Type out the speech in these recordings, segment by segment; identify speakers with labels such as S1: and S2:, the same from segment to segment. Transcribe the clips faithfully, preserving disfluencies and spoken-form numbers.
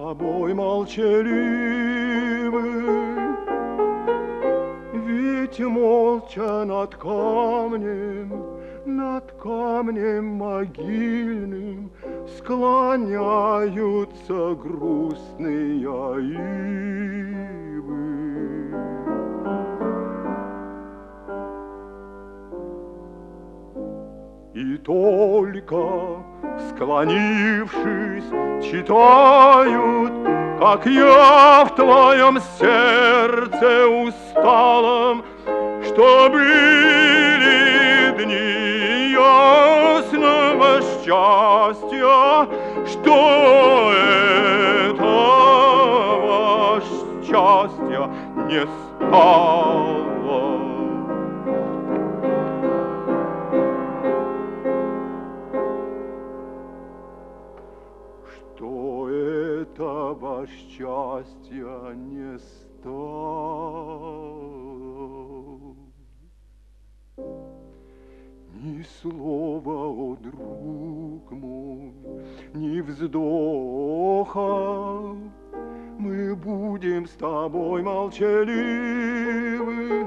S1: тобой молчаливы, ведь молча над камнем, над камнем могильным склоняются грустные ивы. И только склонившись, читают, как я в твоем сердце усталом, что были дни ясного счастья, что этого счастья не стало. Что этого счастья не стало. Ни слова, о друг мой, ни вздоха, мы будем с тобой молчаливы,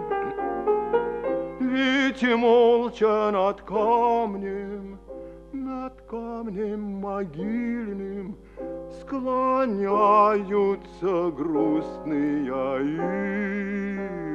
S1: ведь молча над камнем, над камнем могильным склоняются грустные ивы.